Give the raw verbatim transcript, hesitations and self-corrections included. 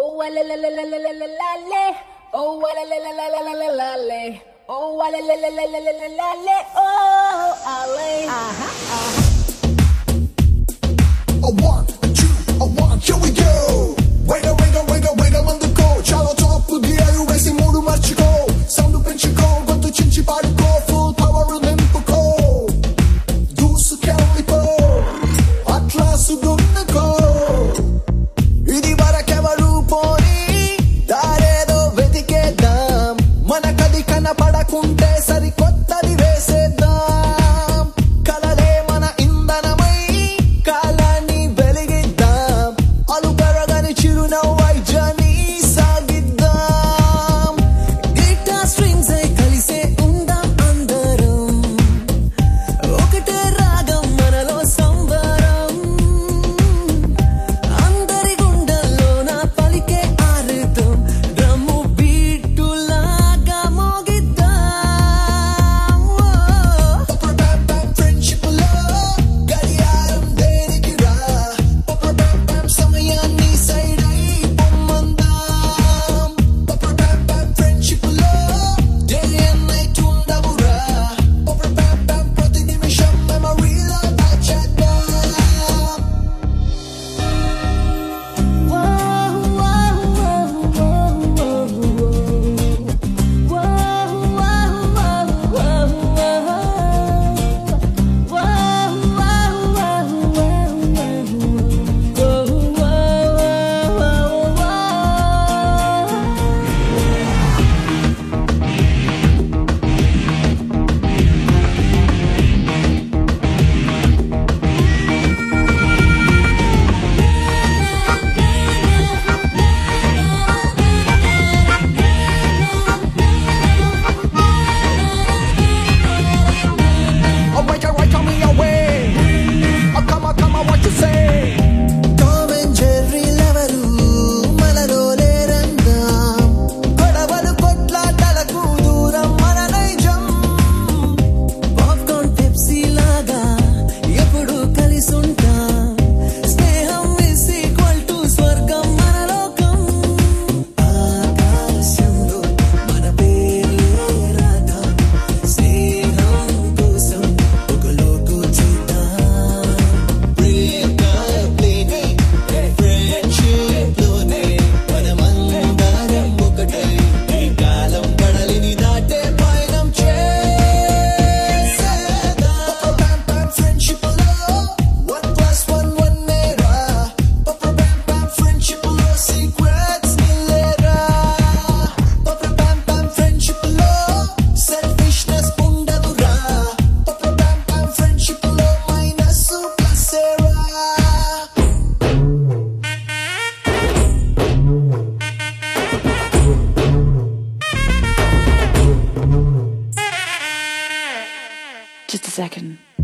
Oh, la la la la la la la la la. Oh, la la la la la la la la la. Oh, la la la la la la la la la. Oh, Ale. Aha, aha. A one, a two, a one, here we go. Wait a, wait a, wait a, wait a ముందుకో చాలా top gear వేసి మూడు మర్చిపో sound పెంచుకో గొంతు చించి పాడుకో full power నింపుకో దూసుకెళ్ళిపో అట్లాసు దున్నుకో ఇది వరకెవరు పోని దారేదో వెతికేద్దాం మనకది కనపడకుంటే సరికొత్తది వేసేద్దాం కలలే మన ఇంధనమై కాలాన్ని వెలిగిద్దాం అలు పెరగని చిరునవ్వై జర్నీ సాగిద్దాం గిటార్ స్ట్రింగ్స్ అయి కలిసే ఉందాం అందరం ఒకటే రాగం మనలో సంబరం అందరి గుండెల్లోన పలికే ఆరుతం డ్రమ్ము బీటులాగా మోగిద్దాం పప్పర్ బ్యామ్ బ్యామ్ ఫ్రెండ్షిప్ లో గడియారం దేనికి రా పప్పర్ బ్యామ్ బ్యామ్ సమయాన్ని సైడ్ అయి పొమ్మందాం పప్పర్ బ్యామ్ బ్యామ్ ఫ్రెండ్షిప్ లో డే అండ్ నైట్ ఉండవురా పప్పర్ బ్యామ్ బ్యామ్ ప్రతి నిమిషం మెమరీలో దాచేద్దాం Alright, alright, tell me your way. Oh, come on, come on, what you say? Tom and Jerry లెవరు మనలో లేరందాం గొడవలు కొట్లాటలకు దూరం మన నైజం పాప్కార్న్ పెప్సీ లాగా ఎప్పుడు కలిసుంటాం స్నేహం ఇస్ ఈక్వల్ టు స్వర్గం మన లోకం ఆకాశంలో మన పేర్లే రాద్దాం స్నేహం కోసం ఒక లోకు చూద్దాం బ్రేకప్ లేని ఫ్రెండ్షిప్ లోనే మనమందరం ఒకటై ఈ కాలం కడలిని దాటే పయనం చేసేద్దాం పప్పర్ బ్యామ్ బ్యామ్ ఫ్రెండ్షిప్ లో వన్ ప్లస్ వన్ వన్ నేరా పప్పర్ బ్యామ్ బ్యామ్ ఫ్రెండ్షిప్ లో సీక్రెట్స్ నిలేరా పప్పర్ బ్యామ్ బ్యామ్ ఫ్రెండ్షిప్ లో సెల్ఫిష్నెస్ ఉండదురా పప్పర్ బ్యామ్ బ్యామ్ ఫ్రెండ్షిప్ లో మైనస్ ప్లస్సేరా Just a second.